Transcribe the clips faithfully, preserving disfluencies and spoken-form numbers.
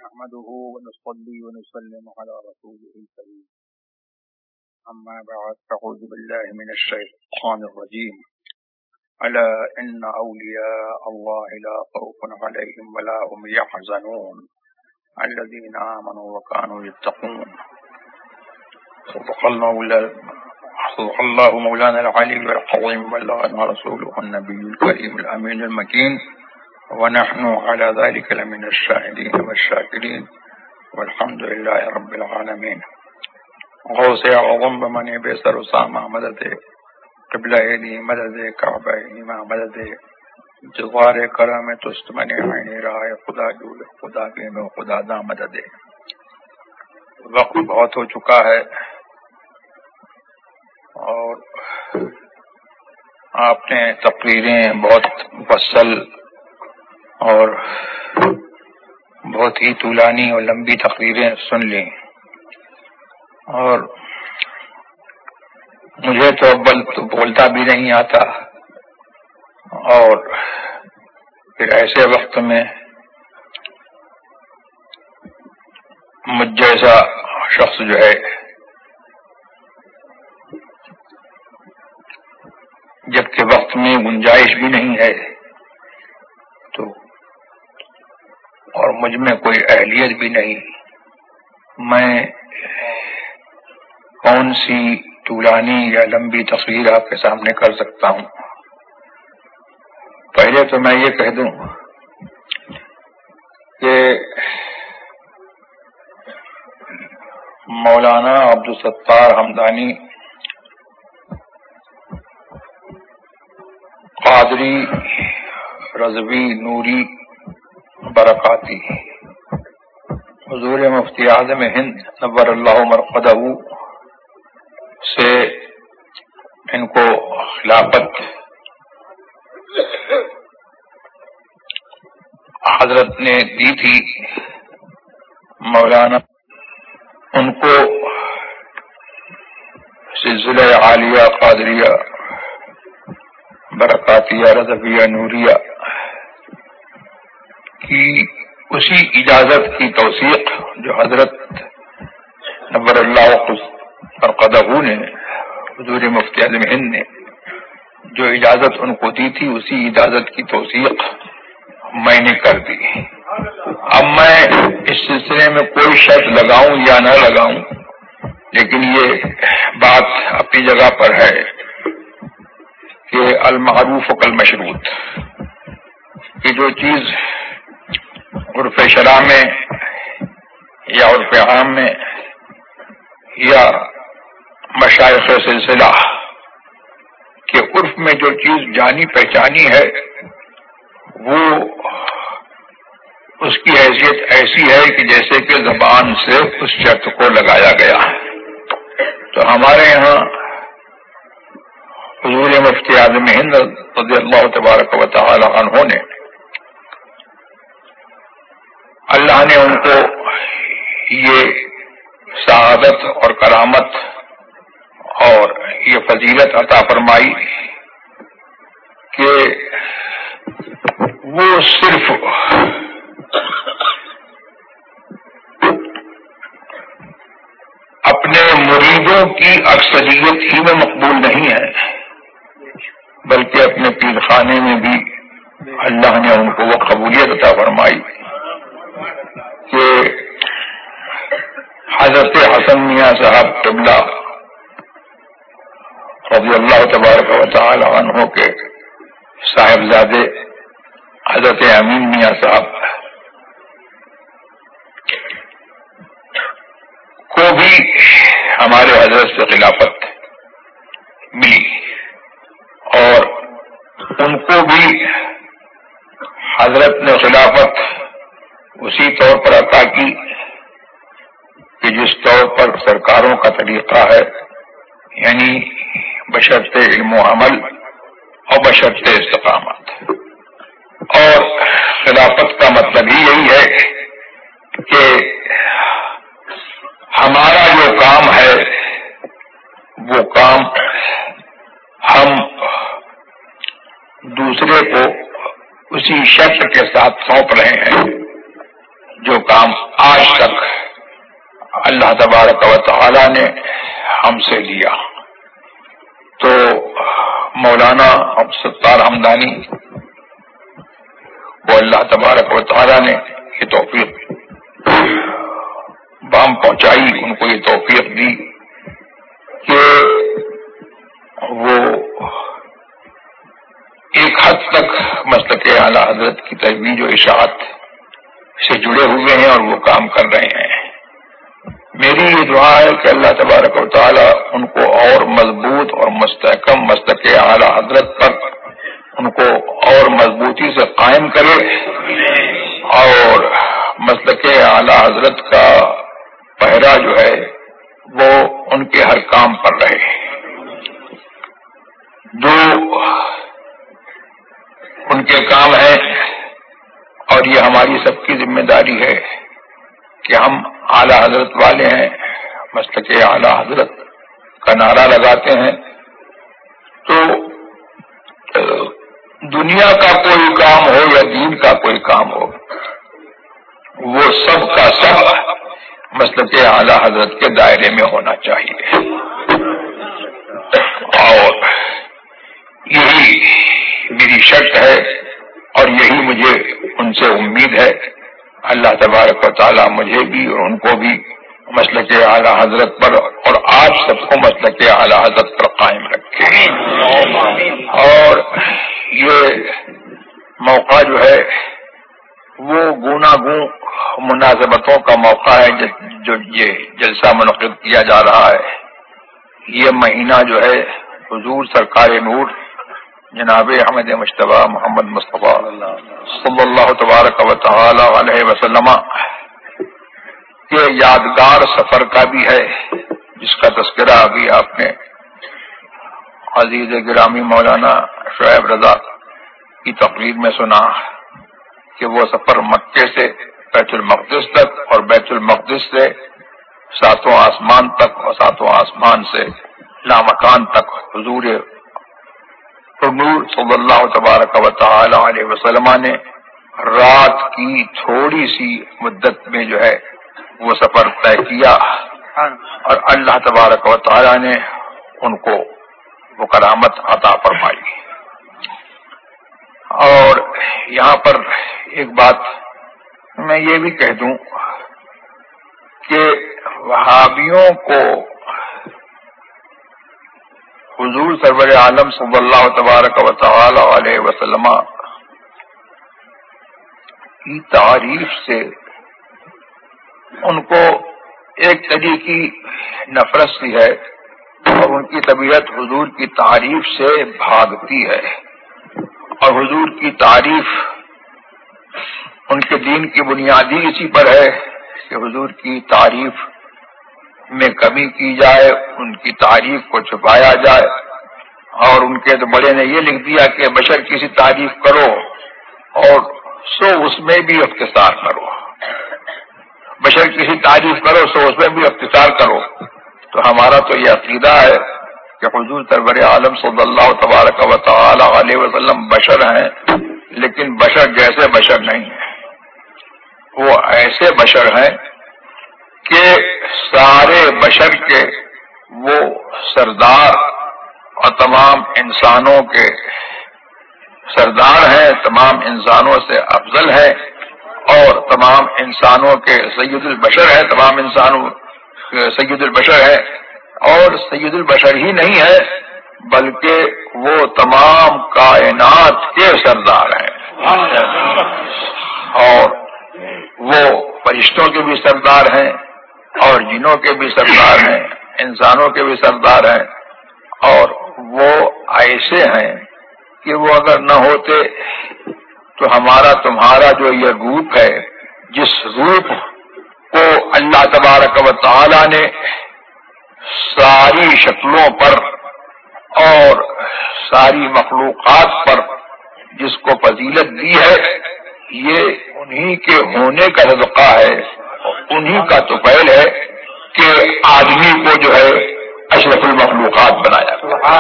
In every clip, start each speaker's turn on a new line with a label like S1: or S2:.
S1: نحمده ونصلي ونسلم على رسوله الكريم أما بعد فأعوذ بالله من الشيطان الرجيم ألا إن أولياء الله لا خوف عليهم ولا هم يحزنون الذين آمنوا وكانوا يتقون صدق الله مولانا العلي العظيم بلغنا رسوله النبي الكريم الأمين المكين ونحن على ذلك لمن الشاهدين والشاكرين والحمد لله رب العالمين. غوث اعظم بمن بسر اسامہ مدد قبلہ دی مدد کعبہ ایما مدد جوار کرم تست من عین رائے خدا جول خدا بے میں خدا دا مدد. وقت بہت ہو چکا ہے اور آپ نے تقریریں بہت مفصل اور بہت ہی طولانی اور لمبی تقریریں سن لیں، اور مجھے تو اول تو بولتا بھی نہیں آتا، اور پھر ایسے وقت میں مجھ جیسا شخص جو ہے جبکہ وقت میں گنجائش بھی نہیں ہے تو اور مجھ میں کوئی اہلیت بھی نہیں، میں کون سی طولانی یا لمبی تقریر آپ کے سامنے کر سکتا ہوں. پہلے تو میں یہ کہہ دوں کہ مولانا عبدالستار حمدانی قادری رضوی نوری برکاتی حضور مفتی اعظم ہند نور اللہ مرقدہ سے ان کو خلافت حضرت نے دی تھی. مولانا ان کو سلسلہ عالیہ قادریہ برکاتیہ رضویہ نوریہ کی اسی اجازت کی توثیق جو حضرت نور اللہ مرقدہ نے حضور مفتی اعظم ہند نے جو اجازت ان کو دی تھی اسی اجازت کی توثیق میں نے کر دی. اب میں اس سلسلے میں کوئی شرط لگاؤں یا نہ لگاؤں، لیکن یہ بات اپنی جگہ پر ہے کہ المعروف کالمشروط، کہ جو چیز عرف شرع میں یا عرف عام میں یا مشائخ سلسلہ کے عرف میں جو چیز جانی پہچانی ہے وہ اس کی حیثیت ایسی ہے کہ جیسے کہ زبان سے اس شرط کو لگایا گیا. تو ہمارے یہاں حضور مفتی اعظم ہند رضی اللہ تبارک و تعالی عنہ نے اللہ نے ان کو یہ سعادت اور کرامت اور یہ فضیلت عطا فرمائی کہ وہ صرف اپنے مریدوں کی اکثریت ہی میں مقبول نہیں ہے، بلکہ اپنے پیر خانے میں بھی اللہ نے ان کو وہ قبولیت عطا فرمائی کہ حضرت حسن میاں صاحب قبلہ رضی اللہ تبارک و تعالی عنہ کے صاحبزادے حضرت امین میاں صاحب کو بھی ہمارے حضرت سے خلافت ملی، اور ان کو بھی حضرت نے خلافت اسی طور پر عطا کی کہ جس طور پر سرکاروں کا طریقہ ہے، یعنی بشرط علم و عمل اور بشرط استقامت. اور خلافت کا مطلب ہی یہی ہے کہ ہمارا جو کام ہے وہ کام ہم دوسرے کو اسی شرط کے ساتھ سونپ رہے ہیں جو کام آج تک اللہ تبارک و تعالی نے ہم سے لیا. تو مولانا عبد الستار حمدانی وہ اللہ تبارک و تعالی نے یہ توفیق بام پہنچائی، ان کو یہ توفیق دی کہ وہ ایک حد تک مسلک اعلی حضرت کی تجویز و اشاعت سے جڑے ہوئے ہیں اور وہ کام کر رہے ہیں. میری یہ دعا ہے کہ اللہ تبارک و تعالی ان کو اور مضبوط اور مستحکم مسلک اعلی حضرت پر ان کو اور مضبوطی سے قائم کرے اور مسلک اعلی حضرت کا پہرا جو ہے وہ ان کے ہر کام پر رہے. جو ان کے کام ہے اور یہ ہماری سب کی ذمہ داری ہے کہ ہم اعلی حضرت والے ہیں، مسلک اعلی حضرت کا نعرہ لگاتے ہیں. تو دنیا کا کوئی کام ہو یا دین کا کوئی کام ہو، وہ سب کا سب مسلک اعلی حضرت کے دائرے میں ہونا چاہیے. اور یہی میری شرط ہے اور یہی مجھے ان سے امید ہے. اللہ تبارک و تعالیٰ مجھے بھی اور ان کو بھی مسلک اعلی حضرت پر اور آپ سب کو مسلک اعلی حضرت پر قائم رکھے. اور یہ موقع جو ہے وہ گوناگون مناسبتوں کا موقع ہے جو یہ جلسہ منعقد کیا جا رہا ہے. یہ مہینہ جو ہے حضور سرکار نور جناب احمد مجتبی محمد مصطفیٰ صلی اللہ تبارک و تعالی علیہ وسلم کے یادگار سفر کا بھی ہے، جس کا تذکرہ ابھی آپ نے عزیز گرامی مولانا شعیب رضا کی تقریر میں سنا کہ وہ سفر مکے سے بیت المقدس تک اور بیت المقدس سے ساتوں آسمان تک اور ساتوں آسمان سے لامکان تک حضور نور صلی اللہ تبارک و تعالی علیہ وسلم نے رات کی تھوڑی سی مدت میں جو ہے وہ سفر طے کیا اور اللہ تبارک و تعالی نے ان کو وہ کرامت عطا فرمائی. اور یہاں پر ایک بات میں یہ بھی کہہ دوں کہ وہابیوں کو حضور سرور عالم صلی اللہ تبارک و تعالی علیہ وسلم کی تعریف سے ان کو ایک طرح کی نفرت سی ہے اور ان کی طبیعت حضور کی تعریف سے بھاگتی ہے. اور حضور کی تعریف ان کے دین کی بنیادی اسی پر ہے کہ حضور کی تعریف میں کمی کی جائے، ان کی تعریف کو چھپایا جائے. اور ان کے تو بڑے نے یہ لکھ دیا کہ بشر کسی تعریف کرو اور سو اس میں بھی اختصار کرو، بشر کسی تعریف کرو سو اس میں بھی اختصار کرو. تو ہمارا تو یہ عقیدہ ہے کہ حضور سرور عالم صلی اللہ تبارک و تعالی علیہ وسلم بشر ہیں، لیکن بشر جیسے بشر نہیں ہیں، وہ ایسے بشر ہیں کہ سارے بشر کے وہ سردار اور تمام انسانوں کے سردار ہیں، تمام انسانوں سے افضل ہیں اور تمام انسانوں کے سید البشر ہیں، تمام انسانوں سید البشر ہیں. اور سید البشر ہی نہیں ہے بلکہ وہ تمام کائنات کے سردار ہیں اور وہ فرشتوں کے بھی سردار ہیں اور جنوں کے بھی سردار ہیں، انسانوں کے بھی سردار ہیں. اور وہ ایسے ہیں کہ وہ اگر نہ ہوتے تو ہمارا تمہارا جو یہ روپ ہے، جس روپ کو اللہ تبارک و تعالی نے ساری شکلوں پر اور ساری مخلوقات پر جس کو فضیلت دی ہے، یہ انہی کے ہونے کا صدقہ ہے، انہی کا طفیل ہے کہ آدمی کو جو ہے اشرف المخلوقات بنایا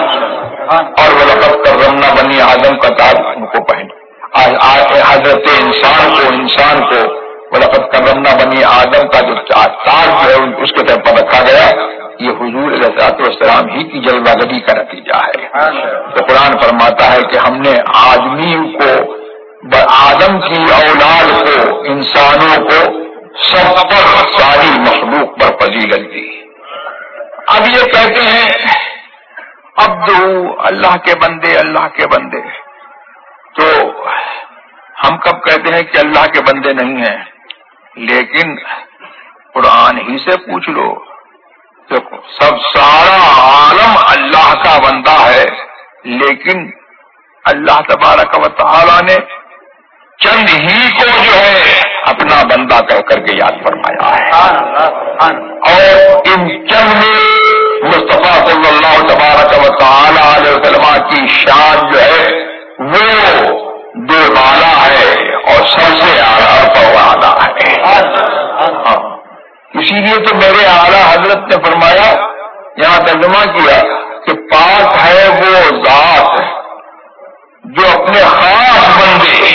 S1: اور وَلَقَدْ كَرَّمْنَا بنی آدم کا تاج ان کو پہنا. حضرت انسان کو انسان کو وَلَقَدْ كَرَّمْنَا جو تاج جو ہے اس کے طرف پر رکھا گیا، یہ حضور علیہ الصلوۃ والسلام ہی کی جلوہ گری کا نتیجہ ہے۔ تو قرآن فرماتا ہے کہ ہم نے آدمی کو، آدم کی اولاد کو، انسانوں کو، سب پر، ساری مخلوق پر فضیلت دی۔ اب یہ کہتے ہیں عبدو، اللہ کے بندے، اللہ کے بندے، تو ہم کب کہتے ہیں کہ اللہ کے بندے نہیں ہیں؟ لیکن قرآن ہی سے پوچھ لو، دیکھو سب سارا عالم اللہ کا بندہ ہے، لیکن اللہ تبارک و تعالی نے چند ہی کو جو ہے اپنا بندہ کہہ کر کے یاد فرمایا ہے، اور ان چند مصطفیٰ صلی اللہ تبارک و تعالی علیہ وسلم کی شان جو ہے وہ بے بالا ہے اور سب سے اعلیٰ پروانا ہے۔ ہاں، اسی لیے تو میرے اعلیٰ حضرت نے فرمایا، یہاں ترجمہ کیا کہ پاک ہے وہ ذات جو اپنے خاص بندے،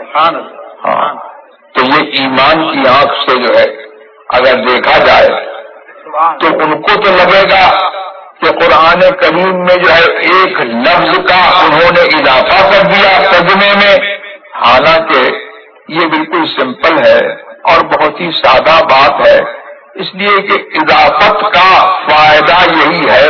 S1: ہاں تو یہ ایمان کی آنکھ سے جو ہے اگر دیکھا جائے تو ان کو تو لگے گا کہ قرآن کریم میں جو ہے ایک لفظ کا انہوں نے اضافہ کر دیا ترجمے میں، حالانکہ یہ بالکل سمپل ہے اور بہت ہی سادہ بات ہے، اس لیے کہ اضافت کا فائدہ یہی ہے۔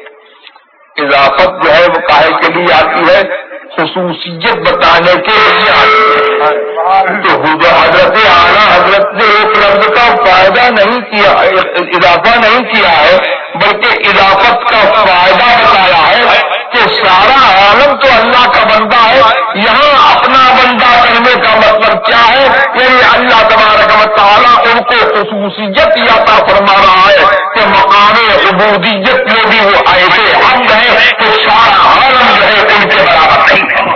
S1: اضافت جو ہے وہ کاہے کے لیے آتی ہے؟ خصوصیت بتانے کے لیے آتی ہے۔ تو حضرت اعلیٰ حضرت نے ایک لفظ کا فائدہ نہیں کیا، اضافہ نہیں کیا ہے، بلکہ اضافت کا فائدہ بتایا ہے کہ سارا عالم تو اللہ کا بندہ ہے، یہاں اپنا بندہ کرنے کا مطلب کیا ہے؟ یعنی اللہ تبارک و تعالیٰ ان کو خصوصیت عطا فرما رہا ہے کہ مقام عبودیت میں بھی وہ ایسے حمد ہے کہ سارا عالم جو ہے ان کے برابر نہیں ہے۔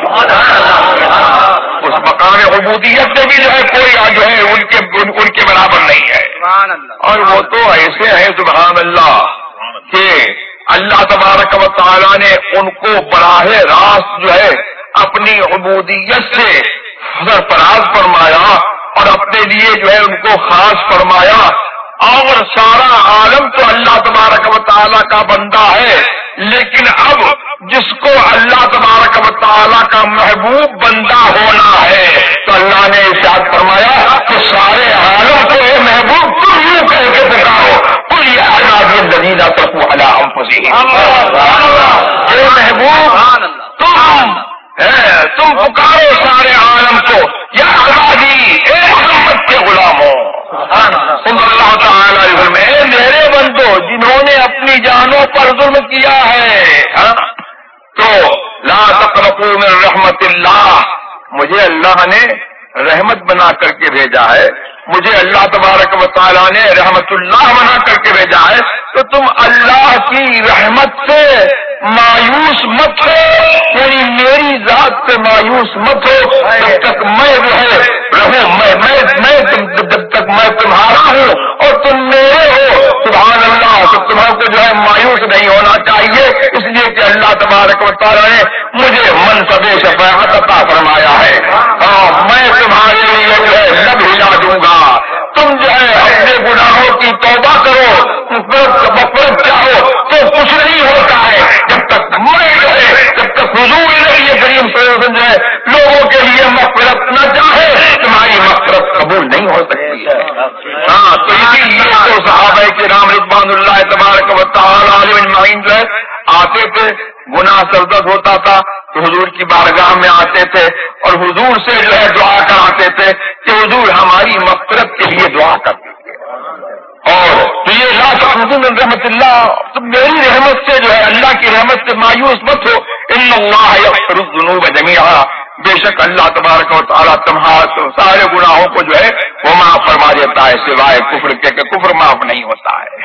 S1: اس مقام عبودیت میں بھی جو ہے کوئی جو ہے ان کے ان کے برابر نہیں ہے، اور وہ تو ایسے ہیں سبحان اللہ کہ اللہ تبارک و تعالیٰ نے ان کو براہ راست جو ہے اپنی عبودیت سے سرفراز فرمایا اور اپنے لیے جو ہے ان کو خاص فرمایا، اور سارا عالم تو اللہ تبارک و تعالیٰ کا بندہ ہے، لیکن اب جس کو اللہ تبارک و تعالیٰ کا محبوب بندہ ہونا ہے تو اللہ نے ارشاد فرمایا کہ سارے عالم کو اے محبوب تم یوں کہہ کے پکارو، قل یا عبادی الذین اسرفوا علی انفسہم، اے محبوب تم تم پکارو سارے عالم کو، یا عبادی اے محمد کے غلاموں، صلی اللہ تعالی علیہ وسلم، اے میرے بندو جنہوں نے اپنی جانوں پر ظلم کیا ہے، تو لا تقنطوا من رحمت اللہ، مجھے اللہ نے رحمت بنا کر کے بھیجا ہے، مجھے اللہ تبارک و تعالیٰ نے رحمت اللہ بنا کر کے بھیجا ہے، تو تم اللہ کی رحمت سے مایوس مت ہو، یعنی میری ذات سے مایوس مت ہو، جب تک میں جو ہے رہوں، میں میں میں جب تک میں تمہارا ہوں اور تم میرے ہو، سبحان اللہ، تو تمہیں کو جو ہے مایوس نہیں ہونا چاہیے، اس لیے کہ اللہ تبارک و تعالیٰ نے مجھے منصب شفاعت عطا فرمایا ہے، ہاں میں تمہارے لیے جو ہے لب ہلا دوں گا، تم جو ہے اپنے گناہوں کی توبہ کرو، مغفرت چاہو تو کچھ نہیں ہوتا ہے جب تک میں جو ہے جب تک حضور نبی کریم صلی اللہ علیہ وسلم جو ہے لوگوں کے لیے مغفرت نہ چاہے تمہاری مغفرت قبول نہیں ہو سکتی ہے۔ ہاں تو اسی لیے تو صحابہ کرام رضوان اللہ تبارک و تعالی علیہم اجمعین جو ہے آتے تھے، گناہ سرزد ہوتا تھا تو حضور کی بارگاہ میں آتے تھے اور حضور سے جو ہے دعا کراتے تھے کہ حضور ہماری مغفرت کے لیے دعا کر دیجیے، اور تو یہ لا تقنطوا من رحمت اللہ، تم میری رحمت سے جو ہے اللہ کی رحمت سے مایوس مت ہو، ان اللہ یغفر الذنوب جميعا، بے شک اللہ تبارک و تعالیٰ تمہارے سارے گناہوں کو جو ہے وہ معاف فرما دیتا ہے سوائے کفر کے کہ کفر معاف نہیں ہوتا ہے۔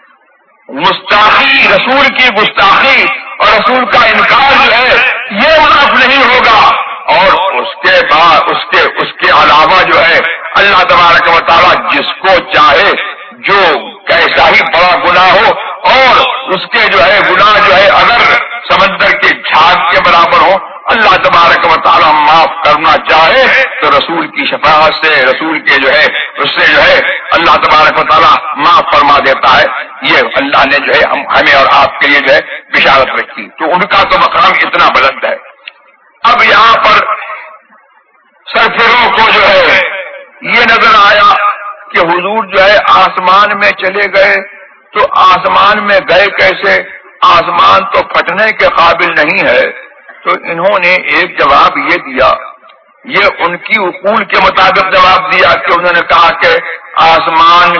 S1: گستاخی، رسول کی گستاخی اور رسول کا انکار جو ہے یہ معاف نہیں ہوگا، اور اس کے بعد اس کے اس کے علاوہ جو ہے اللہ تبارک و تعالیٰ جس کو چاہے جو کیسا ہی بڑا گناہ ہو اور اس کے جو ہے گناہ جو ہے اگر سمندر کے جھاگ کے برابر ہو، اللہ تبارک و تعالیٰ معاف کرنا چاہے تو رسول کی شفاعت سے، رسول کے جو ہے اس سے جو ہے اللہ تبارک و تعالیٰ معاف فرما دیتا ہے. یہ اللہ نے جو ہے ہمیں اور آپ کے لیے جو ہے بشارت رکھی. تو ان کا تو مقام اتنا بلند ہے. اب یہاں پر سرفروں کو جو ہے یہ نظر آیا کہ حضور جو ہے آسمان میں چلے گئے. تو آسمان میں گئے کیسے؟ آسمان تو پھٹنے کے قابل نہیں ہے. تو انہوں نے ایک جواب یہ دیا، یہ ان کی اصول کے مطابق جواب دیا کہ انہوں نے کہا کہ آسمان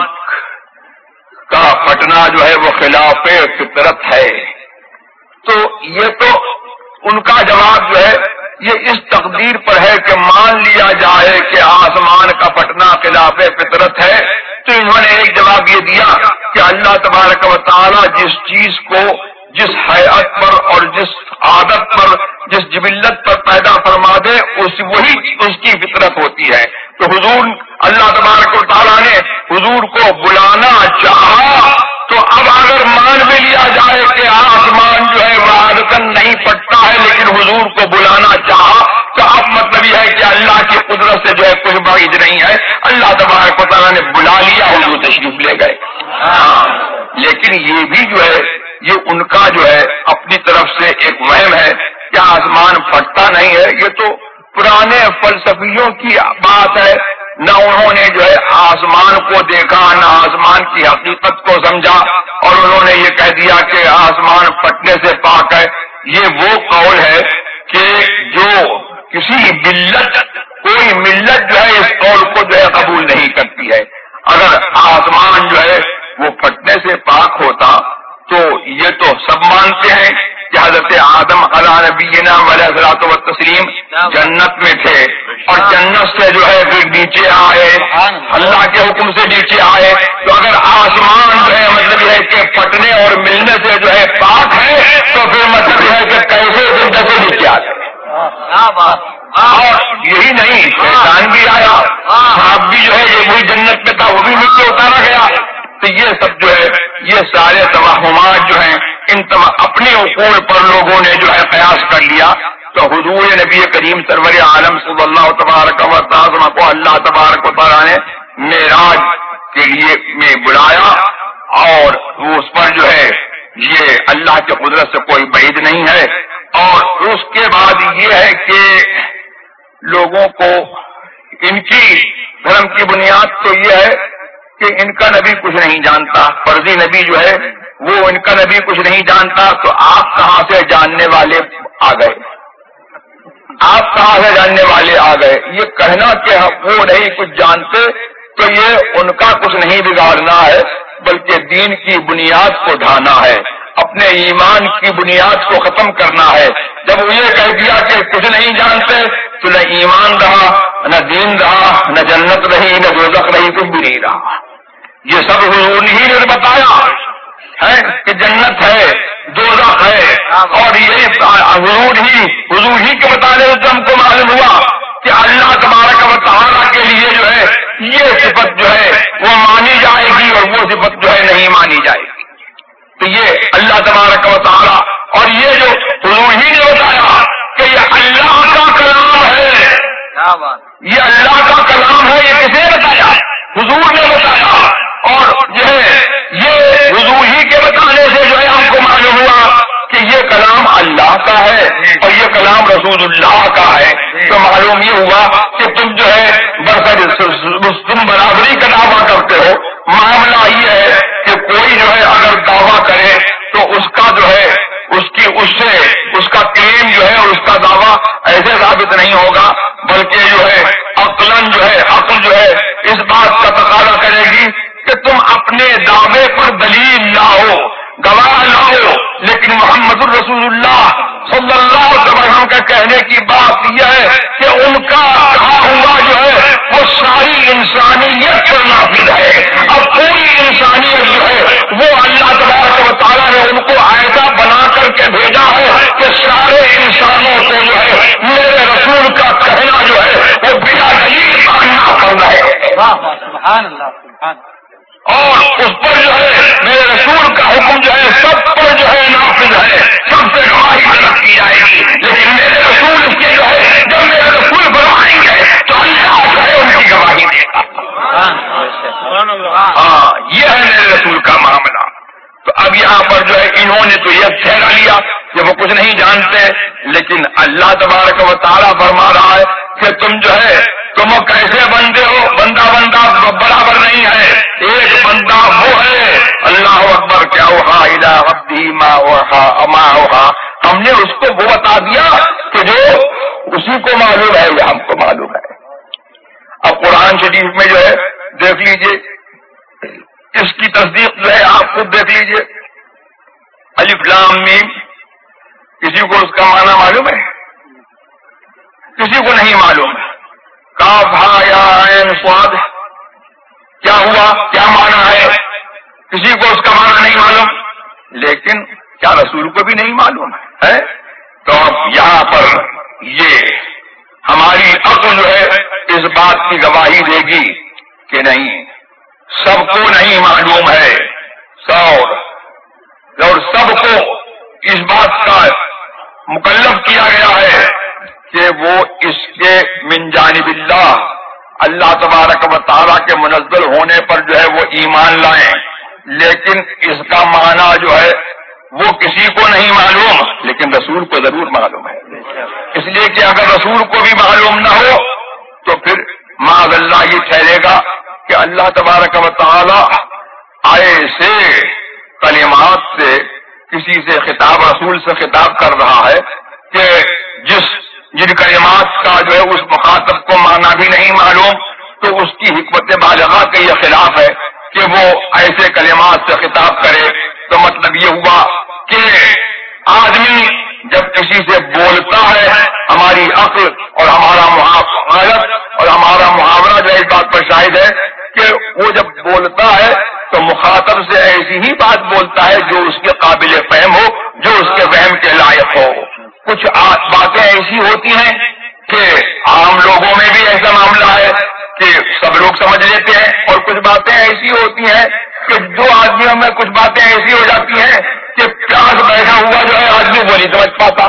S1: کا پھٹنا جو ہے وہ خلاف فطرت ہے. تو یہ تو ان کا جواب جو ہے یہ اس تقدیر پر ہے کہ مان لیا جائے کہ آسمان کا پھٹنا خلاف فطرت ہے. تو انہوں نے ایک جواب یہ دیا کہ اللہ تبارک و تعالی جس چیز کو جس حیات پر اور جس عادت پر جس جبلت پر پیدا فرما دے اس وہی اس کی فطرت ہوتی ہے. تو حضور اللہ تبارک و تعالیٰ نے حضور کو بلانا چاہا. تو اب اگر مان بھی لیا جائے کہ آسمان جو ہے وہ عادتاً نہیں پھٹتا ہے لیکن حضور کو بلانا چاہا تو اب مطلب یہ ہے کہ اللہ کی قدرت سے جو ہے کچھ بعید نہیں ہے. اللہ تبارک و تعالیٰ نے بلا لیا، حضور تشریف لے گئے. ہاں لیکن یہ بھی جو ہے یہ ان کا جو ہے اپنی طرف سے ایک وہم ہے کہ آسمان پھٹتا نہیں ہے. یہ تو پرانے فلسفیوں کی بات ہے. نہ انہوں نے جو ہے آسمان کو دیکھا نہ آسمان کی حقیقت کو سمجھا اور انہوں نے یہ کہہ دیا کہ آسمان پھٹنے سے پاک ہے. یہ وہ قول ہے کہ جو کسی ملت کوئی ملت جو ہے اس قول کو جو ہے قبول نہیں کرتی ہے. اگر آسمان جو ہے وہ پھٹنے سے پاک ہوتا تو یہ تو سب مانتے ہیں کہ حضرت آدم علیہ نبینا علیہ الصلوۃ والتسلیم جنت میں تھے اور جنت سے جو ہے پھر نیچے آئے، اللہ کے حکم سے نیچے آئے. تو اگر آسمان جو ہے مطلب یہ ہے کہ پھٹنے اور ملنے سے جو ہے پاک ہے تو پھر مطلب یہ ہے کہ کیسے زندہ سے نیچے آ گئے. اور یہی نہیں، شیطان بھی آیا، سانپ بھی جو ہے یہ وہی جنت میں تھا وہ بھی نیچے اتارا گیا. تو یہ سب جو ہے یہ سارے توہمات جو ہیں ان اپنے عقول پر لوگوں نے جو ہے قیاس کر لیا. تو حضور نبی کریم سرور عالم صلی اللہ تبارک و تعالی کو اللہ تبارک و تعالیٰ نے معراج کے لیے میں بلایا اور اس پر جو ہے یہ اللہ کی قدرت سے کوئی بعید نہیں ہے. اور اس کے بعد یہ ہے کہ لوگوں کو ان کی دھرم کی بنیاد تو یہ ہے کہ ان کا نبی کچھ نہیں جانتا. فرضی نبی جو ہے وہ ان کا نبی کچھ نہیں جانتا. تو آپ کہاں سے جاننے والے آ گئے؟ آپ کہاں سے جاننے والے آ گئے؟ یہ کہنا کہ وہ نہیں کچھ جانتے تو یہ ان کا کچھ نہیں بگاڑنا ہے بلکہ دین کی بنیاد کو ڈھانا ہے، اپنے ایمان کی بنیاد کو ختم کرنا ہے. جب وہ یہ کہہ دیا کہ کچھ نہیں جانتے تو نہ ایمان رہا نہ دین رہا نہ جنت رہی نہ دوزخ رہی، کچھ بھی نہیں رہا. یہ سب حضور ہی نے بتایا ہے کہ جنت ہے دوزخ ہے اور یہ حضور ہی حضور ہی کے بتانے سے ہم کو معلوم ہوا کہ اللہ تبارک و تعالیٰ کے لیے جو ہے یہ صفت جو ہے وہ مانی جائے گی اور وہ صفت جو ہے نہیں مانی جائے گی. تو یہ اللہ تبارک و تعالیٰ اور یہ جو حضور ہی نے بتایا کہ یہ اللہ کا کلام ہے، یہ اللہ کا کلام ہے. یہ کسے بتایا؟ حضور نے بتایا. اور جو ہے یہ حضور ہی کے بتانے سے جو ہے ہم کو معلوم ہوا کہ یہ کلام اللہ کا ہے اور یہ کلام رسول اللہ کا ہے. تو معلوم یہ ہوا کہ تم جو ہے برسر تم برابری کا دعویٰ کرتے ہو. معاملہ یہ ہے کہ کوئی جو ہے اگر دعویٰ کرے تو اس کا جو ہے اس کی اس سے اس کا کلیم جو ہے اور اس کا دعویٰ ایسے ثابت نہیں ہوگا بلکہ جو ہے عقلاً جو ہے عقل جو ہے اس بات کا تقاضا کرے گی کہ تم اپنے دعوے پر دلیل لاؤ، گواہ لاؤ. لیکن محمد الرسول اللہ صلی اللہ علیہ وسلم کا کہنے کی بات یہ ہے کہ ان کا کہا ہوا جو ہے وہ ساری انسانیت پر نافذ ہے. اب پوری انسانیت جو ہے وہ اللہ تبارک و تعالیٰ نے ان کو ایسا بنا کر کے بھیجا ہے کہ سارے انسانوں کو جو ہے میرے رسول کا کہنا جو ہے وہ بلا دلیل ماننا پڑ رہا ہے.
S2: سبحان اللہ سبحان اللہ.
S1: اور اس پر جو ہے میرے رسول کا حکم جو ہے سب پر جو ہے نافذ ہے، سب سے گواہی طلب کی جائے گی. لیکن میرے رسول اس کے جو ہے جب میرے رسول بنوائیں گے تو اللہ جو ہے ان کی گواہی دے گا. اب یہاں پر جو ہے انہوں نے تو یہ ٹھہرا لیا کہ وہ کچھ نہیں جانتے، لیکن اللہ تبارک و تعالیٰ فرما رہا ہے کہ تم جو ہے تم کیسے بندے ہو، بندہ بندہ برابر نہیں ہے، ایک بندہ وہ ہے اللہ اکبر کیا وہا الی عبدی ما وہا اما وہا، ہم نے اس کو وہ بتا دیا کہ جو اسی کو معلوم ہے یا ہم کو معلوم ہے۔ اب قرآن شریف میں جو ہے دیکھ لیجئے، اس کی تصدیق جو ہے آپ خود دیکھ لیجئے، الف لام میم، کسی کو اس کا معنی معلوم ہے؟ کسی کو نہیں معلوم ہے۔ کاف ہا یا عین صاد کیا ہوا، کیا معنی ہے، کسی کو اس کا معنی نہیں معلوم، لیکن کیا رسول کو بھی نہیں معلوم ہے؟ تو اب یہاں پر یہ ہماری عقل جو ہے اس بات کی گواہی دے گی کہ نہیں، سب کو نہیں معلوم ہے، سور اور سب کو اس بات کا مکلف کیا گیا ہے کہ وہ اس کے من جانب اللہ اللہ تبارک و تعالیٰ کے منزل ہونے پر جو ہے وہ ایمان لائیں، لیکن اس کا معنی جو ہے وہ کسی کو نہیں معلوم، لیکن رسول کو ضرور معلوم ہے، اس لیے کہ اگر رسول کو بھی معلوم نہ ہو تو پھر معاذ اللہ یہ ٹھہرے گا کہ اللہ تبارک و تعالیٰ ایسے کلمات سے کسی سے خطاب، رسول سے خطاب کر رہا ہے کہ جس جن کلمات کا جو ہے اس مخاطب کو معنی بھی نہیں معلوم، تو اس کی حکمت بالغہ کا یہ خلاف ہے کہ وہ ایسے کلمات سے خطاب کرے۔ تو مطلب یہ ہوا کہ آدمی جب کسی سے بولتا ہے، ہماری عقل اور ہمارا محاورت اور ہمارا محاورہ جو اس بات پر شاہد ہے کہ وہ جب بولتا ہے تو مخاطب سے ایسی ہی بات بولتا ہے جو اس کے قابل فہم ہو، جو اس کے فہم کے لائق ہو۔ کچھ باتیں ایسی ہوتی ہیں کہ عام لوگوں میں بھی ایسا معاملہ ہے کہ سب لوگ سمجھ لیتے ہیں، اور کچھ باتیں ایسی ہوتی ہیں کہ دو آدمیوں میں کچھ باتیں ایسی ہو جاتی ہیں کہ پیاس بیٹھا ہوا جو ہے آدمی وہ نہیں سمجھ پاتا،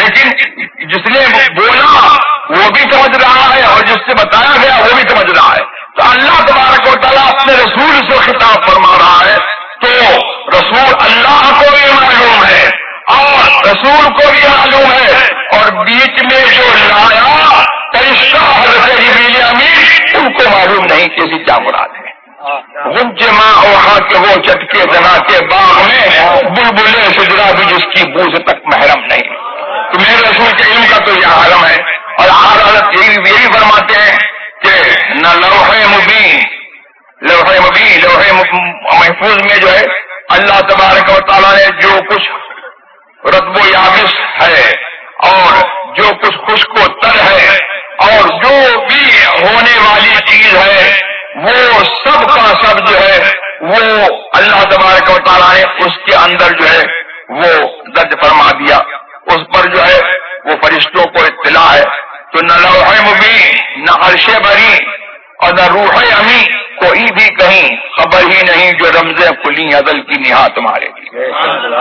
S1: لیکن جس نے بولا وہ بھی سمجھ رہا ہے اور جس سے بتایا گیا وہ بھی سمجھ رہا ہے۔ تو اللہ تبارک و تعالیٰ اپنے رسول سے خطاب فرما رہا ہے، تو رسول اللہ کو بھی معلوم ہے اور رسول کو بھی معلوم ہے، اور بیچ میں جو لایا فرشتہ حضرت جبریل امین ان کو معلوم نہیں کہ اسی کیا مراد ہے۔ غنچے ماں وہاں کے وہ چٹکے جنا کے باغ میں بلبلے سجرا بھی جس کی بو سے تک محرم نہیں۔ تو میرے رسول کے علم کا تو یہ عالم ہے، اور حضرت یہی یہی فرماتے ہیں کہ نہ لوح مبین لوح مبین لوح محفوظ میں جو ہے اللہ تبارک و تعالیٰ نے جو کچھ رطب و یابس ہے اور جو کچھ خشک و تر ہے اور جو بھی ہونے والی چیز ہے وہ سب کا سب جو ہے وہ اللہ تبارک و تعالیٰ نے اس کے اندر جو ہے وہ درج فرما دیا، اس پر جو ہے وہ فرشتوں کو اطلاع ہے۔ تو نہ لوح مبین، نہ عرش بری اور نہ روح امی، کوئی بھی کہیں خبر ہی نہیں جو رمزیں کھلی ازل کی نہا تمہارے لیے۔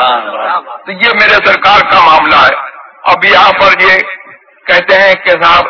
S1: تو یہ میرے سرکار کا معاملہ ہے۔ اب یہاں پر یہ کہتے ہیں کہ صاحب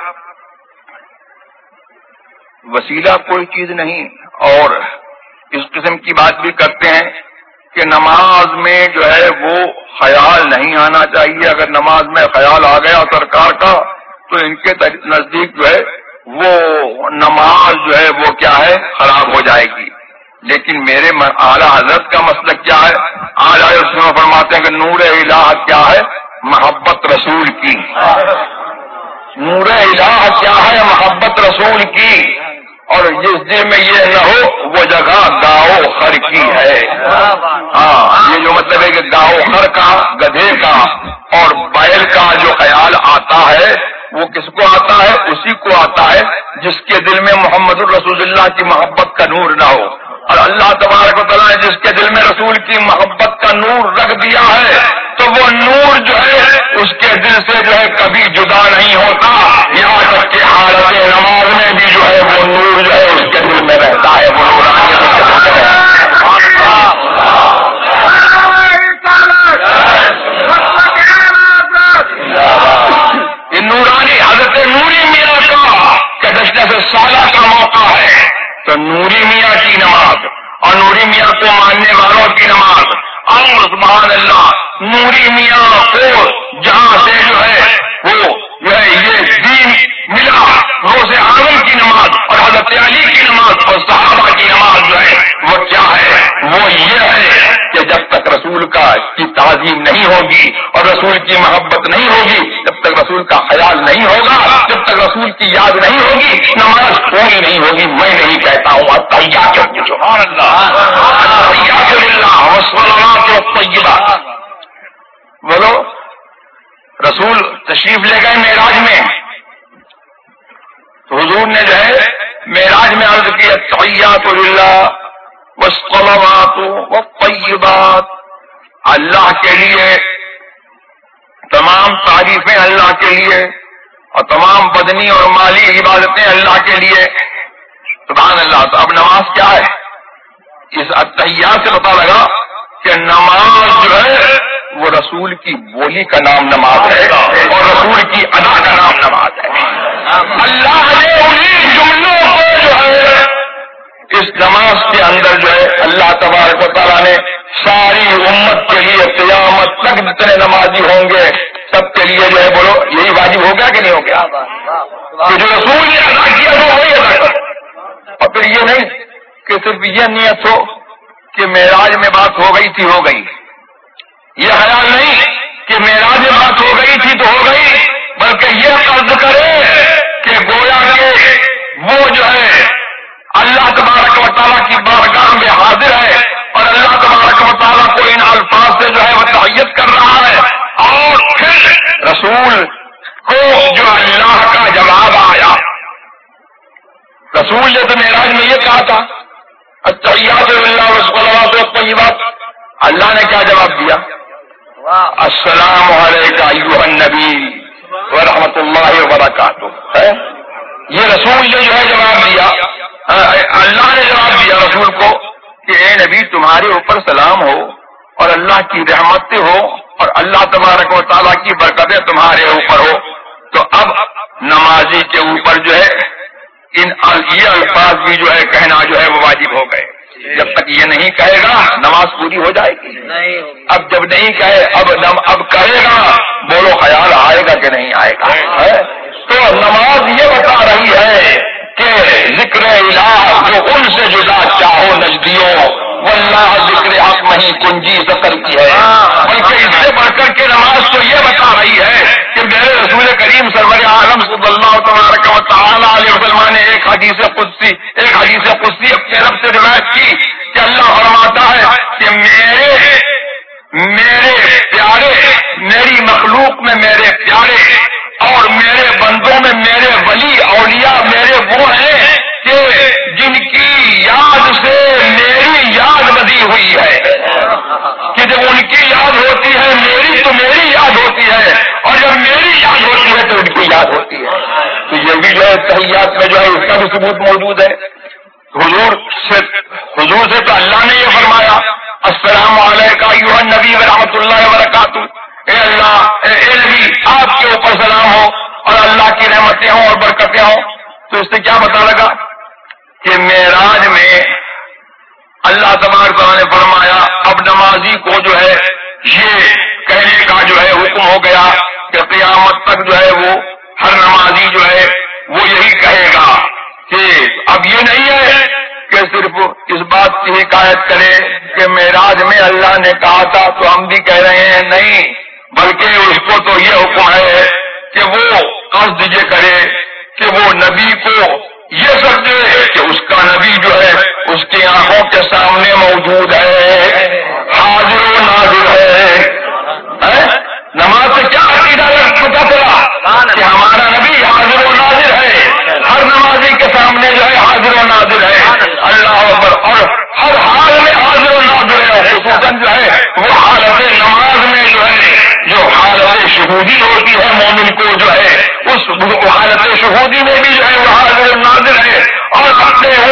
S1: وسیلہ کوئی چیز نہیں، اور اس قسم کی بات بھی کرتے ہیں کہ نماز میں جو ہے وہ خیال نہیں آنا چاہیے، اگر نماز میں خیال آ گیا سرکار کا تو ان کے نزدیک جو ہے وہ نماز جو ہے وہ کیا ہے خراب ہو جائے گی۔ لیکن میرے اعلیٰ حضرت کا مسلک کیا ہے؟ اعلیٰ حضرت فرماتے ہیں کہ نور الہ کیا ہے؟ محبت رسول کی۔ نور الہ کیا ہے؟ محبت رسول کی، اور جس دل میں یہ نہ ہو وہ جگہ گاؤ خر کی ہے۔ ہاں، یہ جو مطلب ہے کہ گاؤ خر کا، گدھے کا اور بیل کا جو خیال آتا ہے وہ کس کو آتا ہے؟ اسی کو آتا ہے جس کے دل میں محمد الرسول اللہ کی محبت کا نور نہ ہو، اور اللہ تبارک و تعالیٰ نے جس کے دل میں رسول کی محبت کا نور رکھ دیا ہے تو وہ نور جو ہے اس کے دل سے جو ہے کبھی جدا نہیں ہوتا، یہاں تک کہ حالت نماز میں بھی جو ہے وہ نور جو ہے اس کے دل میں رہتا ہے، وہ نورانیت اس کے دل میں رہتا ہے۔ یہ نورانی حضرت نوری میاں کا کدشتہ سے سالہ کا موقع ہے، تو نوری میاں کی نماز اور نوری میاں کو ماننے والوں کی نماز اور سبحان اللہ نوری میاں کو جہاں سے جو ہے وہ جو ہے یہ دین ملا، روز اعظم کی نماز اور حضرت علی کی نماز اور صحابہ کی نماز جو ہے وہ کیا ہے، وہ یہ ہے کہ جب تک رسول کا کی تعظیم نہیں ہوگی اور رسول کی محبت نہیں ہوگی، جب تک رسول کا خیال نہیں ہوگا، جب تک رسول کی یاد نہیں ہوگی، نماز پوری نہیں ہوگی۔ میں نہیں کہتا ہوں التحیات سبحان اللہ التحیات للہ والصلوات والطیبات۔ بولو رسول تشریف لے گئے معراج میں، تو حضور نے جو ہے معراج میں عرض کی التحیات للہ والصلوات والطیبات، اللہ کے لیے تمام تعریفیں، اللہ کے لیے، اور تمام بدنی اور مالی عبادتیں اللہ کے لیے، سبحان اللہ۔ تو اب نماز کیا ہے؟ اس التحیات سے پتہ لگا کہ نماز جو ہے وہ رسول کی بولی کا نام نماز ہے اور رسول کی ادا کا نام نماز ہے۔ اللہ نے انہیں جملوں کو جو ہے اس نماز کے اندر جو ہے اللہ تبارک و تعالیٰ نے ساری امت کے لیے قیامت تک جتنے نمازی ہوں گے سب کے لیے جو ہے بولو یہی واجب ہو گیا کہ نہیں ہو گیا؟ کہ جو رسول نے ادا کیا وہ وہی ادا کر، اور پھر یہ نہیں کہ صرف یہ نیت ہو کہ معراج میں بات ہو گئی تھی ہو گئی، یہ خیال نہیں کہ معراج میں بات ہو گئی تھی تو ہو گئی، بلکہ یہ قصد کرے کہ گویا کہ وہ جو ہے اللہ تبارک و تعالیٰ کی بارگاہ میں حاضر ہے اور اللہ تبارک و تعالیٰ کو ان الفاظ سے جو ہے وہ تحیت کر رہا ہے، اور پھر رسول کو جو اللہ کا جواب آیا۔ رسول نے تو معراج میں یہ کہا تھا التحیات للہ والصلوات والطیبات، اللہ نے کیا جواب دیا؟ السلام علیکم ایھا النبی ورحمۃ اللہ وبرکاتہ ہے۔ یہ رسول نے جو ہے جواب دیا، اللہ نے جواب دیا رسول کو کہ اے نبی تمہارے اوپر سلام ہو اور اللہ کی رحمتیں ہو اور اللہ تبارک و تعالیٰ کی برکتیں تمہارے اوپر ہو۔ تو اب نمازی کے اوپر جو ہے ان یہ الفاظ بھی جو ہے کہنا جو ہے وہ واجب ہو گئے۔ جب تک یہ نہیں کہے گا نماز پوری ہو جائے گی، اب جب نہیں کہے اب اب کہے گا، بولو خیال آئے گا کہ نہیں آئے گا؟ تو نماز یہ بتا رہی ہے کہ ذکر الہ جو ان سے جدا چاہو نزدیوں واللہ ذکر حق نہیں کنجی سفر کی ہے، بلکہ اس سے بڑھ کر کے نماز تو یہ بتا رہی ہے کہ میرے رسول کریم سرور عالم صلی اللہ تبارک و تعالیٰ علیہ وسلم نے ایک حدیث قدسی ایک حدیث قدسی اپنے رب سے روایت کی کہ اللہ فرماتا ہے کہ میرے میرے پیارے میری مخلوق میں میرے پیارے اور میرے بندوں میں میرے ولی اولیاء میرے وہ ہیں کہ جن کی یاد سے میری یاد بدی ہوئی ہے، کہ جب ان کی یاد ہوتی ہے میری تو میری یاد ہوتی ہے، اور جب میری یاد ہوتی ہے تو ان کی یاد ہوتی ہے۔ تو یہ بھی جو ہے تحیات میں جو ہے اس کا بھی ثبوت موجود ہے۔ حضور سے حضور سے تو اللہ نے یہ فرمایا السلام علیکم ایھا النبی ورحمۃ اللہ وبرکاتہ، اے اللہ اے نبی آپ کے اوپر سلام ہو اور اللہ کی رحمتیں ہوں اور برکتیں ہوں۔ تو اس سے کیا پتا لگا کہ معراج میں اللہ تبارک نے فرمایا اب نمازی کو جو ہے یہ کہنے کا جو ہے حکم ہو گیا کہ قیامت تک جو ہے وہ ہر نمازی جو ہے وہ یہی کہے گا کہ اب یہ نہیں ہے کہ صرف اس بات کی حکایت کرے کہ معراج میں اللہ نے کہا تھا تو ہم بھی کہہ رہے ہیں، نہیں، بلکہ اس کو تو یہ حکم ہے کہ وہ قصد یہ کرے کہ وہ نبی کو یہ سمجھے کہ اس کا نبی جو ہے اس کی آنکھوں کے سامنے موجود ہے، حاضر و ناظر ہے۔ نماز سے کیا عقیدہ پتا چلا کہ ہمارا نبی حاضر و ناظر ہے، ہر نمازی کے سامنے جو ہے حاضر و ناظر ہے، اللہ اکبر، اور ہر حال میں حاضر و ناظر ہے، خصوصاً جو ہے وہ حالت نماز میں جو ہے جو حالت شہودی ہوتی ہے مومن کو جو ہے اس حالت شہودی میں بھی جو ہے وہ حاضر و ناظر ہے، اور اپنے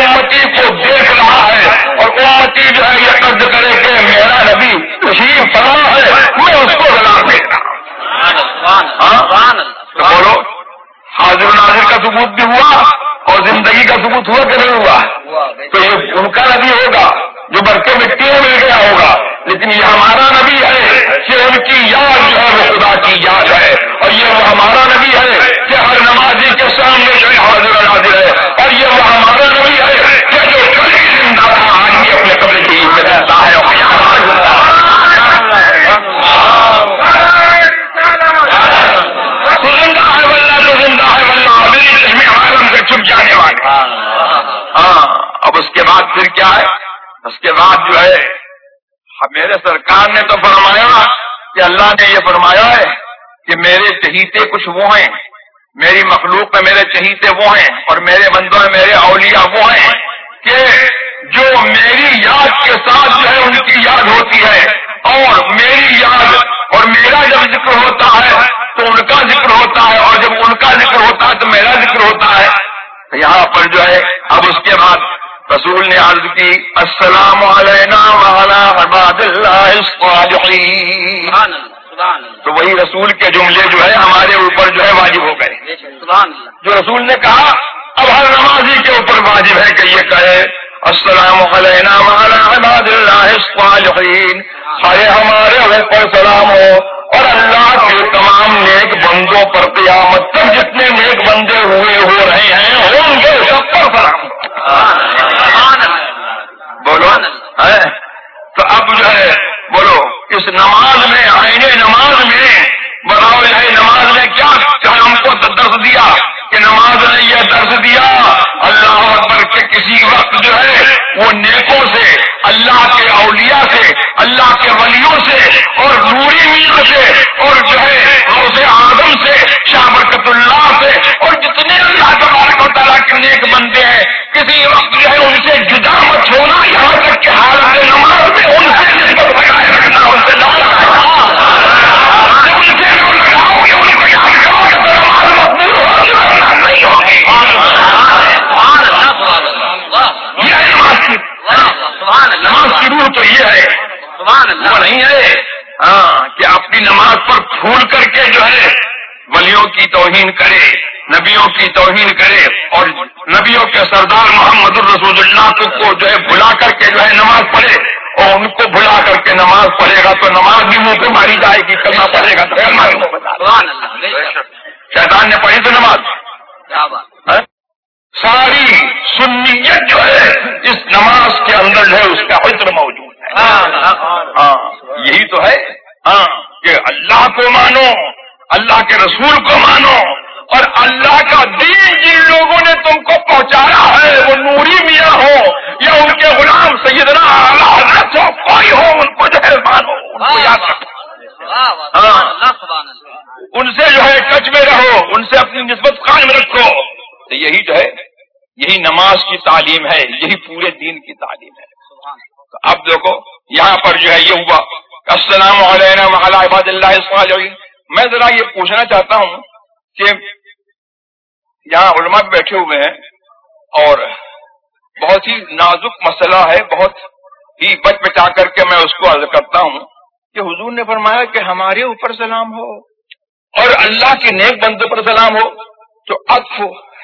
S1: پھر کیا ہے اس کے بعد جو ہے میرے سرکار نے تو فرمایا کہ اللہ نے یہ فرمایا ہے کہ میرے چہیتے کچھ وہ ہیں، میری مخلوق میں میرے چہیتے وہ ہیں اور میرے بندوں میں میرے اولیاء وہ ہیں کہ جو میری یاد کے ساتھ جو ہے ان کی یاد ہوتی ہے، اور میری یاد اور میرا جب ذکر ہوتا ہے تو ان کا ذکر ہوتا ہے، اور جب ان کا ذکر ہوتا ہے تو میرا ذکر ہوتا ہے۔ یہاں پر جو ہے اب اس کے بعد رسول نے عرض کی السلام علینا وعلی عباد اللہ الصالحین، تو وہی رسول کے جملے جو ہے ہمارے اوپر جو ہے واجب ہو گئے۔ جو رسول نے کہا اب ہر نمازی کے اوپر واجب ہے کہ یہ کہے السلام علینا وعلی عباد اللہ الصالحین، ہائے ہمارے اوپر سلام ہو اور اللہ کے تمام نیک بندوں پر قیامت تک جتنے نیک بندے ہوئے ہو رہے ہیں ہوں گے سب پر سلام بولو ہے۔ تو اب جو ہے بولو اس نماز میں آئین نماز میں بتاؤ ہے نماز نے کیا ہم کو درس دیا کہ نماز نے یہ درس دیا اللہ اکبر کے کسی وقت جو ہے وہ نیکوں سے، اللہ کے اولیاء سے، اللہ کے ولیوں سے اور نوری میاں سے اور جو ہے غوث اعظم سے، شاہ برکت اللہ سے اور جتنے اللہ تبارک و تعالیٰ کے نیک بندے ہیں کسی وقت جو ہے ان سے جدا مت ہونا، یہاں تک کہ حالت نماز میں ان سے نسبت بنائے رکھنا، ان سے نہ جب ان سے نہ لگاؤ گے ان کو یاد کرو گے تو نماز مقبول ہوگی ورنہ نہیں ہوگی۔ یہ ہے نماز کی نماز کی روح تو یہ ہے، وہ نہیں ہے ہاں کہ اپنی نماز پر پھول کر کے جو ہے ولیوں کی توہین کرے، نبیوں کی توہین کرے اور نبیوں کے سردار محمد الرسول اللہ کو جو ہے بھلا کر کے جو ہے نماز پڑھے، اور ان کو بھلا کر کے نماز پڑھے گا تو نماز بھی منہ پہ ماری جائے گی، کرنا پڑے گا تو شیطان نے پڑھی تو نماز ساری سنیت جو ہے اس نماز کے اندر جو ہے اس کا عطر موجود ہے۔ ہاں یہی تو ہے ہاں کہ اللہ کو مانو، اللہ کے رسول کو مانو، اور اللہ کا دین جن لوگوں نے تم کو پہنچایا ہے وہ نوری میاں ہو یا ان کے غلام سیدنا اعلیٰ حضرت ہو، کوئی ہو ان کو جو ہے مانو، ان کو یاد رکھو، ہاں ان سے جو ہے ٹچ میں رہو، ان سے اپنی نسبت قائم رکھو۔ تو یہی جو ہے یہی نماز کی تعلیم ہے، یہی پورے دین کی تعلیم ہے۔ تو اب دیکھو یہاں پر جو ہے یہ ہوا السلام علینا وعلی عباد اللہ الصالحین۔ میں ذرا یہ پوچھنا چاہتا ہوں کہ یہاں علماء بیٹھے ہوئے ہیں اور بہت ہی نازک مسئلہ ہے، بہت ہی بچ بچا کر کے میں اس کو عرض کرتا ہوں کہ حضور نے فرمایا کہ ہمارے اوپر سلام ہو اور اللہ کے نیک بندوں پر سلام ہو، تو عطف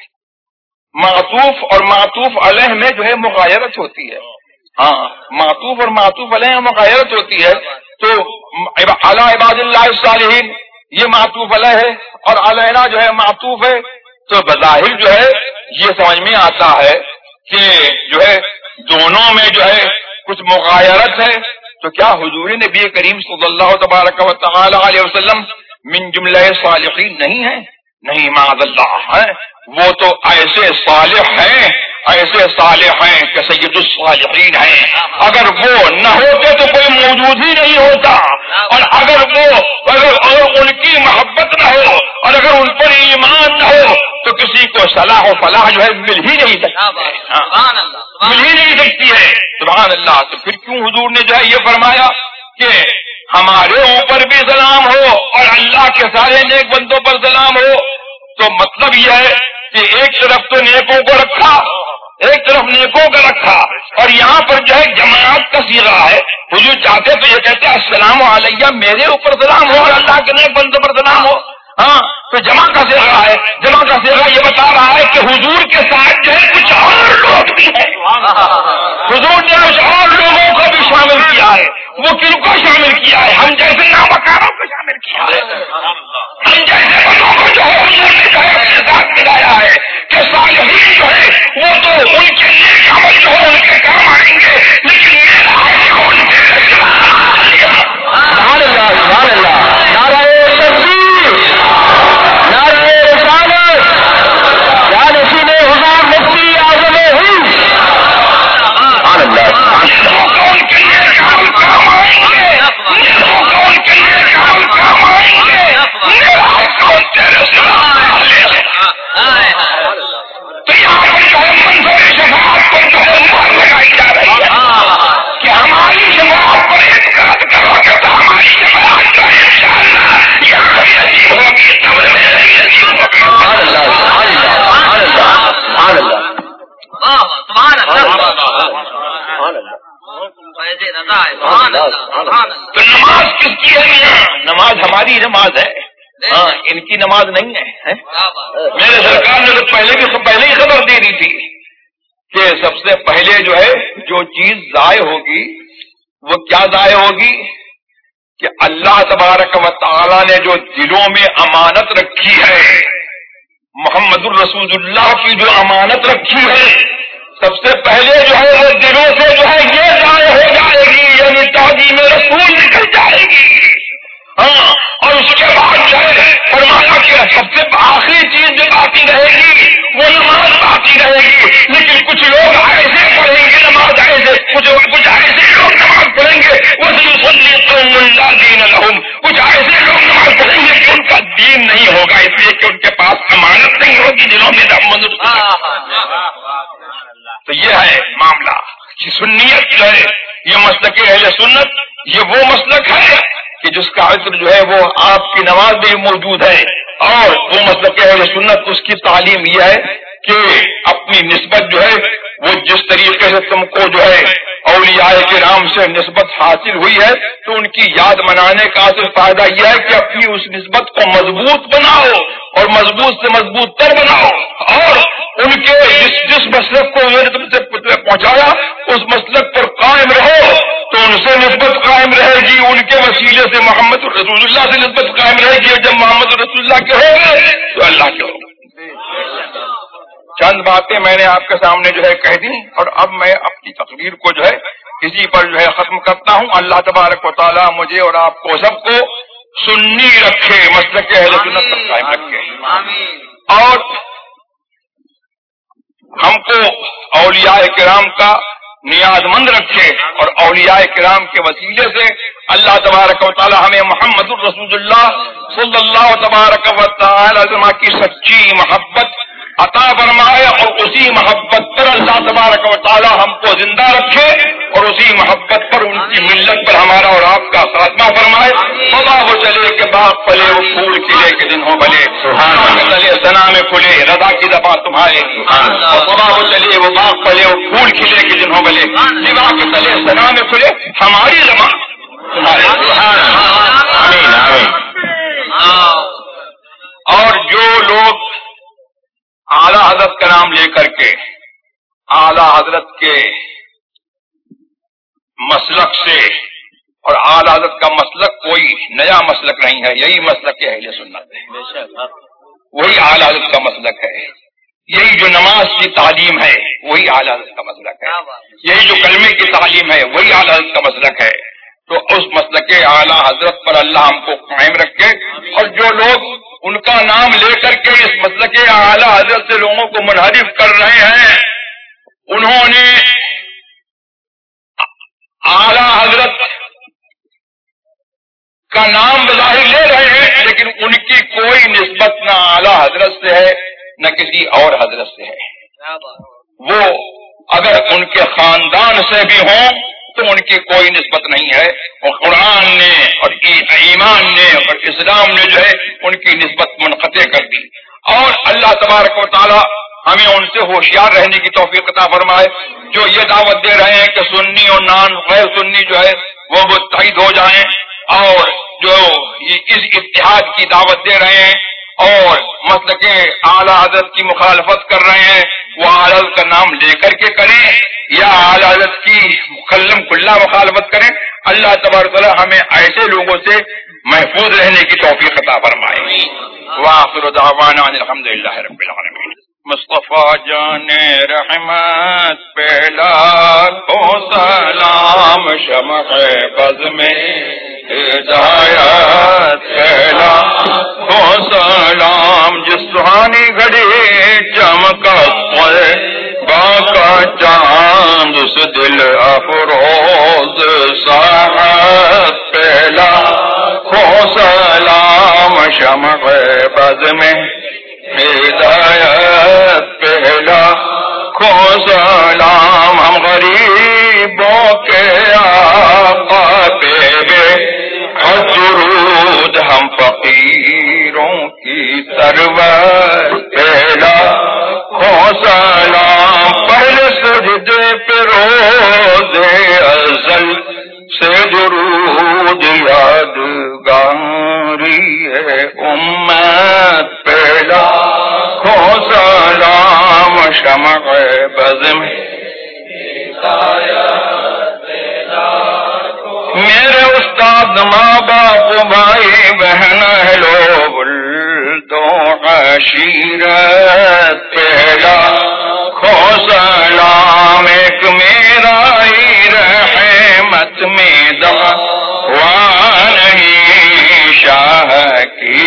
S1: معطوف اور معطوف علیہ میں جو ہے مغایرت ہوتی ہے۔ ہاں معطوف اور معطوف علیہ میں مغایرت ہوتی ہے، تو علی عباد اللہ الصالحین یہ معطوف علیہ ہے اور علینا جو ہے معطوف ہے، تو بظاہر جو ہے یہ سمجھ میں آتا ہے کہ جو ہے دونوں میں جو ہے کچھ مغایرت ہے۔ تو کیا حضور نبی کریم صلی اللہ تبارک و تعالی علیہ وسلم من جملہ صالحین نہیں ہے؟ نہیں معاذ اللہ ہے، وہ تو ایسے صالح ہیں، ایسے صالح ہیں کہ سید الصالحین ہیں۔ اگر وہ نہ ہوتے تو کوئی موجود ہی نہیں ہوتا، اور اگر وہ اگر, اگر ان کی محبت نہ ہو اور اگر ان پر ایمان نہ ہو تو کسی کو صلاح و فلاح جو ہے مل ہی نہیں سکتی، مل ہی نہیں سکتی ہے۔ سبحان اللہ۔ تو پھر کیوں حضور نے جو ہے یہ فرمایا کہ ہمارے اوپر بھی سلام ہو اور اللہ کے سارے نیک بندوں پر سلام ہو؟ تو مطلب یہ ہے کہ ایک طرف تو نیکوں کو رکھا، ایک طرف نیکوں کا رکھا، اور یہاں پر جو ہے جماعت کا صیغہ ہے۔ حضور چاہتے تو یہ کہتے ہیں السلام علیہ میرے اوپر سلام ہو اور اللہ کے نیک بندوں پر سلام ہو، ہاں تو جمع کا صیغہ ہے۔ جمع کا صیغہ یہ بتا رہا ہے کہ حضور کے ساتھ جو ہے کچھ اور لوگ بھی ہیں، حضور نے کچھ اور لوگوں کو بھی شامل کیا ہے۔ وہ کن کو شامل کیا ہے؟ ہم جیسے نامکاروں کو شامل کیا ہے، ہم جیسے بندوں کو جو ہے حضور نے جو ہے اپنے ساتھ ملایا ہے کہ صالحین جو ہے وہ تو ان کے نیک عمل جو ہے ان کے کام آئیں گے، لیکن میرا عاشق ان کے سبحان اللہ سبحان اللہ۔ نعرہ تکبیر، نعرہ رسالت، یا نصیب حضور مفتی اعظم ہند، تو نماز کس کی ہے میاں؟ نماز ہماری نماز ہے، ہاں ان کی نماز نہیں ہے۔ میرے سرکار نے تو پہلے بھی پہلے ہی خبر دے دی تھی کہ سب سے پہلے جو ہے جو چیز ضائع ہوگی وہ کیا ضائع ہوگی کہ اللہ تبارک و تعالی نے جو دلوں میں امانت رکھی ہے، محمد الرسول اللہ کی جو امانت رکھی ہے، سب سے پہلے جو ہے وہ دلوں سے جو ہے یہ ضائع ہو جائے گی، یعنی تعظیم رسول نکل جائے گی، ہاں اور اس کے بعد جو ہے فرمایا کہ سب سے آخری چیز جو باقی رہے گی وہ نماز باقی رہے گی۔ لیکن کچھ لوگ ایسے پڑھیں گے نماز، ایسے کچھ کچھ ایسے لوگ نماز پڑھیں گے وہ یصلی قوم لا دین لہم، کچھ ایسے لوگ نماز پڑھیں گے کہ ان کا دین نہیں ہوگا، اس لیے کہ ان کے پاس امانت نہیں ہوگی دلوں میں۔ تو یہ ہے معاملہ کہ سنیت جو ہے یہ مسلک اہل سنت، یہ وہ مسلک ہے کہ جس کا عطر جو ہے وہ آپ کی نماز میں موجود ہے، اور وہ مسلک اہل سنت اس کی تعلیم یہ ہے کہ اپنی نسبت جو ہے وہ جس طریقے سے تم کو جو ہے اولیاء کرام سے نسبت حاصل ہوئی ہے تو ان کی یاد منانے کا اصل فائدہ یہ ہے کہ اپنی اس نسبت کو مضبوط بناؤ اور مضبوط سے مضبوط تر بناؤ، اور ان کے جس جس مسلک کو انہوں نے تم سے پہنچایا اس مسلک پر قائم رہو تو ان سے نسبت قائم رہے گی، ان کے وسیلے سے محمد رسول اللہ سے نسبت قائم رہے گی، اور جب محمد رسول اللہ کے ہو گئے تو اللہ کے ہو گئے۔ چند باتیں میں نے آپ کے سامنے جو ہے کہہ دی، اور اب میں اپنی تقریر کو جو ہے اسی پر جو ہے ختم کرتا ہوں۔ اللہ تبارک و تعالیٰ مجھے اور آپ کو سب کو سنی رکھے، مسلک اہل سنت پر قائم رکھے، اور ہم کو اولیاء کرام کا نیاز مند رکھے، اور اولیاء کرام کے وسیلے سے اللہ تبارک و تعالی ہمیں محمد الرسول اللہ صلی اللہ تبارک و تعالی کی سچی محبت عطا فرمائے، اور اسی محبت پر اللہ تبارک و تعالی ہم کو زندہ رکھے، اور اسی محبت پر ان کی ملت پر ہمارا اور آپ کا خاتمہ فرمائے۔ خدا وہ چلے کہ باغ پھلے وہ پھول کھلے کے دن ہو بھلے، چلے سنا میں کھلے رضا کی زبان تمہارے، اور خدا وہ چلے وہ باغ پھلے وہ پھول کھلے کے دن ہو بھلے، لبا کے تلے سنا میں کھلے ہماری زبان تمہارے۔ آمین آمین۔ اور جو لوگ اعلی حضرت کا نام لے کر کے اعلی حضرت کے مسلک سے، اور اعلی حضرت کا مسلک کوئی نیا مسلک نہیں ہے، یہی مسلک اہل سنت ہے، وہی اعلی حضرت کا مسلک ہے، یہی جو نماز کی تعلیم ہے وہی اعلی حضرت کا مسلک ہے، یہی جو کلمے کی تعلیم ہے وہی اعلی حضرت کا مسلک ہے۔ تو اس مسلک اعلی حضرت پر اللہ ہم کو قائم رکھے، اور جو لوگ ان کا نام لے کر کے اس مسلک اعلی حضرت سے لوگوں کو منحرف کر رہے ہیں، انہوں نے اعلی حضرت کا نام بظاہر لے رہے ہیں لیکن ان کی کوئی نسبت نہ اعلی حضرت سے ہے نہ کسی اور حضرت سے ہے۔ وہ اگر ان کے خاندان سے بھی ہوں تو ان کی کوئی نسبت نہیں ہے، اور قرآن نے اور ایمان نے اور اسلام نے جو ہے ان کی نسبت منقطع کر دی۔ اور اللہ تبارک و تعالی ہمیں ان سے ہوشیار رہنے کی توفیق عطا فرمائے جو یہ دعوت دے رہے ہیں کہ سنی اور نان غیر سنی جو ہے وہ متحد ہو جائیں، اور جو اس اتحاد کی دعوت دے رہے ہیں اور مسلک اعلی حضرت کی مخالفت کر رہے ہیں، وہ اعلی حضرت کا نام لے کر کے کریں یا اعلی حضرت کی مکلم کھلا مخالفت کریں، اللہ تبارک و تعالی ہمیں ایسے لوگوں سے محفوظ رہنے کی توفیق عطا فرمائے۔ وآخر دعوانا ان الحمدللہ رب العالمین۔ مصطفیٰ جان رحمت پہ لاکھوں سلام، شمع بز میں ہدایت پہ لاکھوں سلام، جس سہانی گھڑی چمکا باقا چاند اس دل افروز ساحت پہ لاکھوں سلام، شمع بز میں ہدایت پہلا کھو سلام، ہم غریبوں کے آقا پہ بے درود، ہم فقیروں کی سرور پہلا کھو سلام، پہلے سجدے پہ روز ازل درود یادگاری امت پہ لاکھوں سلام شمع بز میں میرے استاد ماں باپ بھائی بہن اہل و ولد و عشیرت پہ لاکھوں سلام ایک میرا ہی رحمت میں دعویٰ نہیں شاہ کی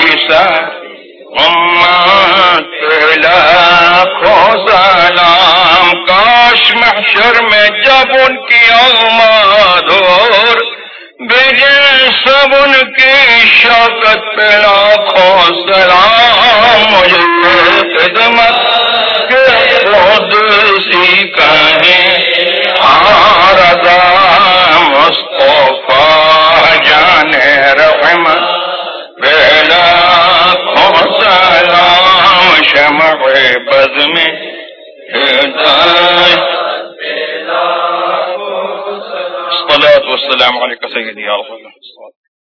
S1: امت پہ لاکھوں سلام کاش محشر میں جب ان کی آمد اور بھیجے سب ان کی شوکت پہ لاکھوں سلام مجھے خدمت کے خود سی کہیں رضا مصطفیٰ جان رحمت پہ لاکھوں سلام شمع بز میں ہدایت الصلاة والسلام علیکہ سیدی یا رسول اللہ.